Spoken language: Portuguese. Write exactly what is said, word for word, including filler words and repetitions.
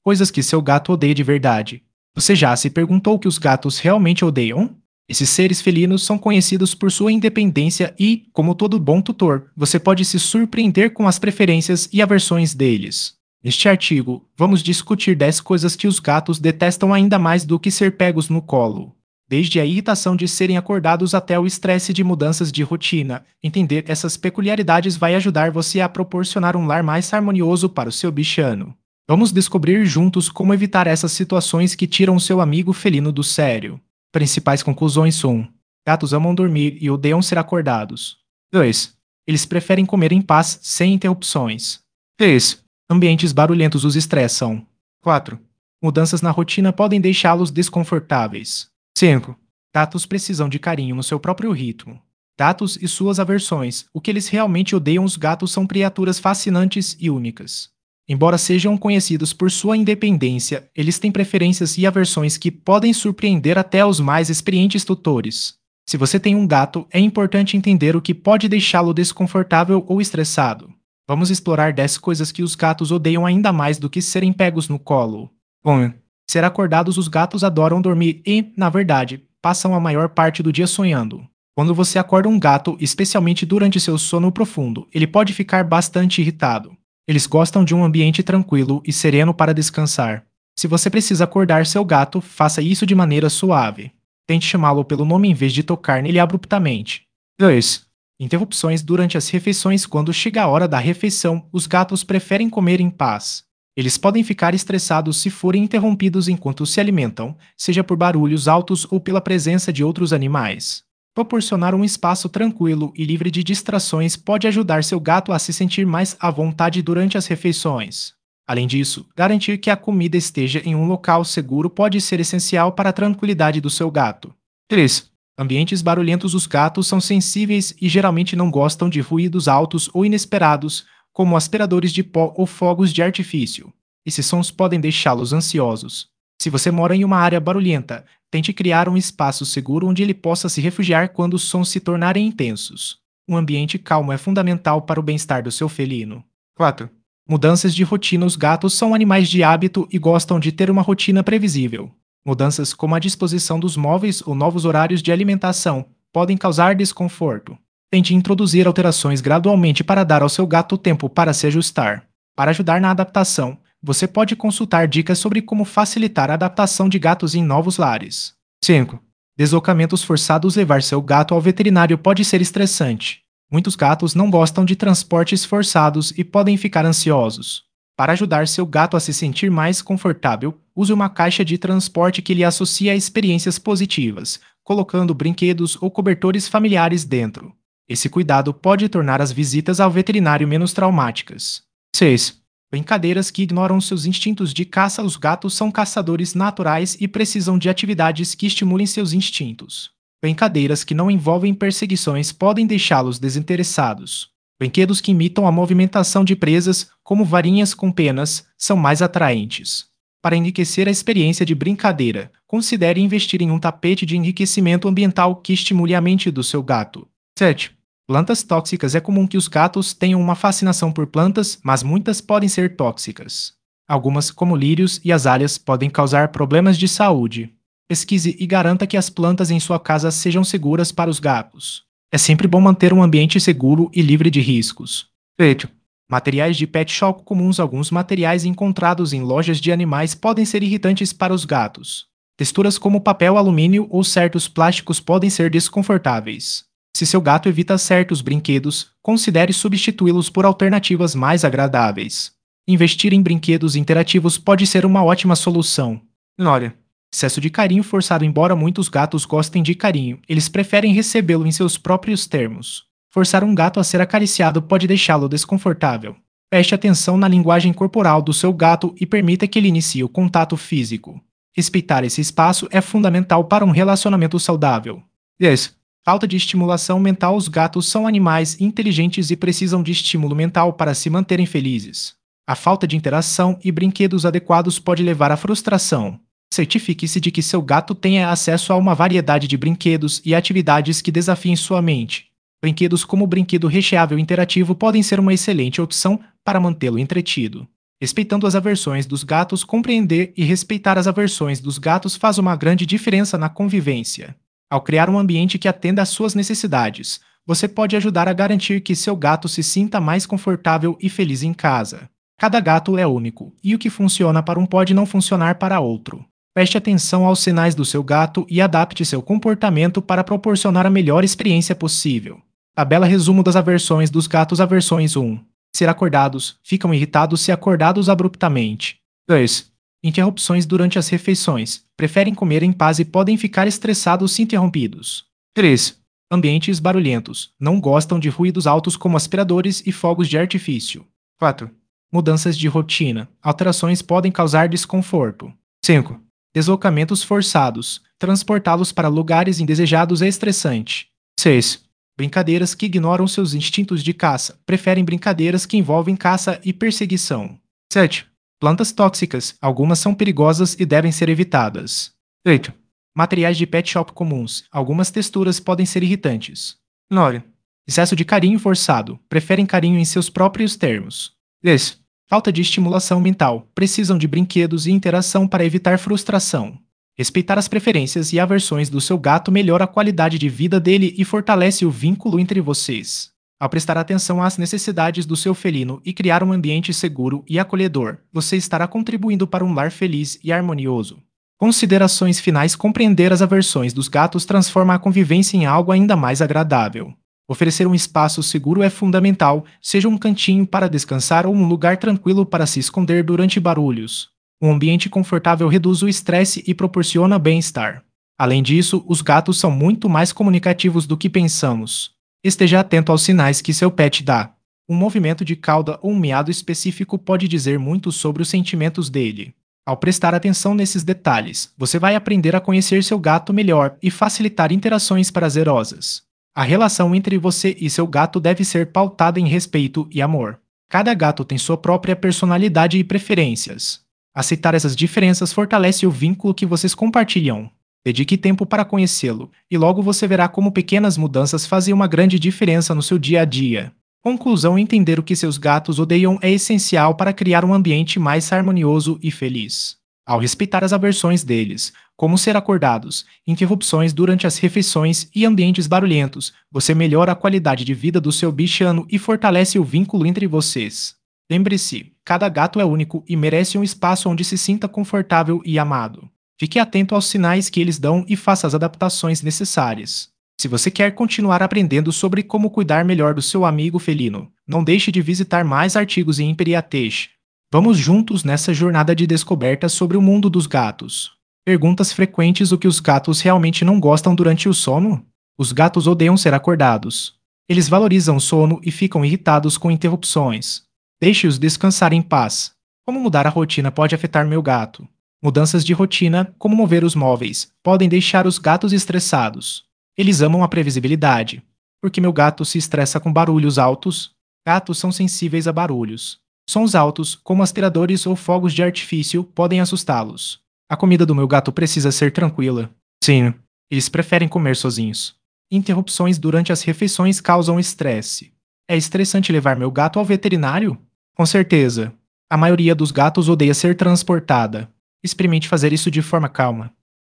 Coisas que seu gato odeia de verdade. Você já se perguntou o que os gatos realmente odeiam? Esses seres felinos são conhecidos por sua independência e, como todo bom tutor, você pode se surpreender com as preferências e aversões deles. Neste artigo, vamos discutir dez coisas que os gatos detestam ainda mais do que ser pegos no colo. Desde a irritação de serem acordados até o estresse de mudanças de rotina, entender essas peculiaridades vai ajudar você a proporcionar um lar mais harmonioso para o seu bichano. Vamos descobrir juntos como evitar essas situações que tiram o seu amigo felino do sério. Principais conclusões são: gatos amam dormir e odeiam ser acordados. dois. Eles preferem comer em paz, sem interrupções. três. Ambientes barulhentos os estressam. quatro. Mudanças na rotina podem deixá-los desconfortáveis. cinco. Gatos precisam de carinho no seu próprio ritmo. Gatos e suas aversões. O que eles realmente odeiam, os gatos são criaturas fascinantes e únicas. Embora sejam conhecidos por sua independência, eles têm preferências e aversões que podem surpreender até os mais experientes tutores. Se você tem um gato, é importante entender o que pode deixá-lo desconfortável ou estressado. Vamos explorar dez coisas que os gatos odeiam ainda mais do que serem pegos no colo. um. Ser acordados. Os gatos adoram dormir e, na verdade, passam a maior parte do dia sonhando. Quando você acorda um gato, especialmente durante seu sono profundo, ele pode ficar bastante irritado. Eles gostam de um ambiente tranquilo e sereno para descansar. Se você precisa acordar seu gato, faça isso de maneira suave. Tente chamá-lo pelo nome em vez de tocar nele abruptamente. dois. Interrupções durante as refeições. Quando chega a hora da refeição, os gatos preferem comer em paz. Eles podem ficar estressados se forem interrompidos enquanto se alimentam, seja por barulhos altos ou pela presença de outros animais. Proporcionar um espaço tranquilo e livre de distrações pode ajudar seu gato a se sentir mais à vontade durante as refeições. Além disso, garantir que a comida esteja em um local seguro pode ser essencial para a tranquilidade do seu gato. três. Ambientes barulhentos. Os gatos são sensíveis e geralmente não gostam de ruídos altos ou inesperados, como aspiradores de pó ou fogos de artifício. Esses sons podem deixá-los ansiosos. Se você mora em uma área barulhenta, tente criar um espaço seguro onde ele possa se refugiar quando os sons se tornarem intensos. Um ambiente calmo é fundamental para o bem-estar do seu felino. quatro. Mudanças de rotina. Os gatos são animais de hábito e gostam de ter uma rotina previsível. Mudanças como a disposição dos móveis ou novos horários de alimentação podem causar desconforto. Tente introduzir alterações gradualmente para dar ao seu gato tempo para se ajustar. Para ajudar na adaptação, você pode consultar dicas sobre como facilitar a adaptação de gatos em novos lares. cinco. Deslocamentos forçados. Levar seu gato ao veterinário pode ser estressante. Muitos gatos não gostam de transportes forçados e podem ficar ansiosos. Para ajudar seu gato a se sentir mais confortável, use uma caixa de transporte que lhe associe a experiências positivas, colocando brinquedos ou cobertores familiares dentro. Esse cuidado pode tornar as visitas ao veterinário menos traumáticas. seis. Brincadeiras que ignoram seus instintos de caça. Os gatos são caçadores naturais e precisam de atividades que estimulem seus instintos. Brincadeiras que não envolvem perseguições podem deixá-los desinteressados. Brinquedos que imitam a movimentação de presas, como varinhas com penas, são mais atraentes. Para enriquecer a experiência de brincadeira, considere investir em um tapete de enriquecimento ambiental que estimule a mente do seu gato. sete. Plantas tóxicas. É comum que os gatos tenham uma fascinação por plantas, mas muitas podem ser tóxicas. Algumas, como lírios e azaleas, podem causar problemas de saúde. Pesquise e garanta que as plantas em sua casa sejam seguras para os gatos. É sempre bom manter um ambiente seguro e livre de riscos. oito. Materiais de pet shop comuns. Alguns materiais encontrados em lojas de animais podem ser irritantes para os gatos. Texturas como papel alumínio ou certos plásticos podem ser desconfortáveis. Se seu gato evita certos brinquedos, considere substituí-los por alternativas mais agradáveis. Investir em brinquedos interativos pode ser uma ótima solução. nove. Excesso de carinho forçado. Embora muitos gatos gostem de carinho, eles preferem recebê-lo em seus próprios termos. Forçar um gato a ser acariciado pode deixá-lo desconfortável. Preste atenção na linguagem corporal do seu gato e permita que ele inicie o contato físico. Respeitar esse espaço é fundamental para um relacionamento saudável. dez. Falta de estimulação mental. Os gatos são animais inteligentes e precisam de estímulo mental para se manterem felizes. A falta de interação e brinquedos adequados pode levar à frustração. Certifique-se de que seu gato tenha acesso a uma variedade de brinquedos e atividades que desafiem sua mente. Brinquedos como o brinquedo recheável interativo podem ser uma excelente opção para mantê-lo entretido. Respeitando as aversões dos gatos, compreender e respeitar as aversões dos gatos faz uma grande diferença na convivência. Ao criar um ambiente que atenda às suas necessidades, você pode ajudar a garantir que seu gato se sinta mais confortável e feliz em casa. Cada gato é único, e o que funciona para um pode não funcionar para outro. Preste atenção aos sinais do seu gato e adapte seu comportamento para proporcionar a melhor experiência possível. Tabela resumo das aversões dos gatos. Aversões um. Ser acordados. Ficam irritados se acordados abruptamente. dois. Interrupções durante as refeições. Preferem comer em paz e podem ficar estressados se interrompidos. três. Ambientes barulhentos. Não gostam de ruídos altos como aspiradores e fogos de artifício. quatro. Mudanças de rotina. Alterações podem causar desconforto. cinco. Deslocamentos forçados. Transportá-los para lugares indesejados é estressante. seis. Brincadeiras que ignoram seus instintos de caça. Preferem brincadeiras que envolvem caça e perseguição. sete. Plantas tóxicas. Algumas são perigosas e devem ser evitadas. oito. Materiais de pet shop comuns. Algumas texturas podem ser irritantes. nove. Excesso de carinho forçado. Preferem carinho em seus próprios termos. dez. Falta de estimulação mental. Precisam de brinquedos e interação para evitar frustração. Respeitar as preferências e aversões do seu gato melhora a qualidade de vida dele e fortalece o vínculo entre vocês. Ao prestar atenção às necessidades do seu felino e criar um ambiente seguro e acolhedor, você estará contribuindo para um lar feliz e harmonioso. Considerações finais. Compreender as aversões dos gatos transforma a convivência em algo ainda mais agradável. Oferecer um espaço seguro é fundamental, seja um cantinho para descansar ou um lugar tranquilo para se esconder durante barulhos. Um ambiente confortável reduz o estresse e proporciona bem-estar. Além disso, os gatos são muito mais comunicativos do que pensamos. Esteja atento aos sinais que seu pet dá. Um movimento de cauda ou um miado específico pode dizer muito sobre os sentimentos dele. Ao prestar atenção nesses detalhes, você vai aprender a conhecer seu gato melhor e facilitar interações prazerosas. A relação entre você e seu gato deve ser pautada em respeito e amor. Cada gato tem sua própria personalidade e preferências. Aceitar essas diferenças fortalece o vínculo que vocês compartilham. Dedique tempo para conhecê-lo, e logo você verá como pequenas mudanças fazem uma grande diferença no seu dia a dia. Conclusão: entender o que seus gatos odeiam é essencial para criar um ambiente mais harmonioso e feliz. Ao respeitar as aversões deles, como ser acordados, interrupções durante as refeições e ambientes barulhentos, você melhora a qualidade de vida do seu bichano e fortalece o vínculo entre vocês. Lembre-se, cada gato é único e merece um espaço onde se sinta confortável e amado. Fique atento aos sinais que eles dão e faça as adaptações necessárias. Se você quer continuar aprendendo sobre como cuidar melhor do seu amigo felino, não deixe de visitar mais artigos em Imperiatech. Vamos juntos nessa jornada de descoberta sobre o mundo dos gatos. Perguntas frequentes: o que os gatos realmente não gostam durante o sono? Os gatos odeiam ser acordados. Eles valorizam o sono e ficam irritados com interrupções. Deixe-os descansar em paz. Como mudar a rotina pode afetar meu gato? Mudanças de rotina, como mover os móveis, podem deixar os gatos estressados. Eles amam a previsibilidade. Por que meu gato se estressa com barulhos altos? Gatos são sensíveis a barulhos. Sons altos, como aspiradores ou fogos de artifício, podem assustá-los. A comida do meu gato precisa ser tranquila. Sim, eles preferem comer sozinhos. Interrupções durante as refeições causam estresse. É estressante levar meu gato ao veterinário? Com certeza. A maioria dos gatos odeia ser transportada. Experimente fazer isso de forma calma.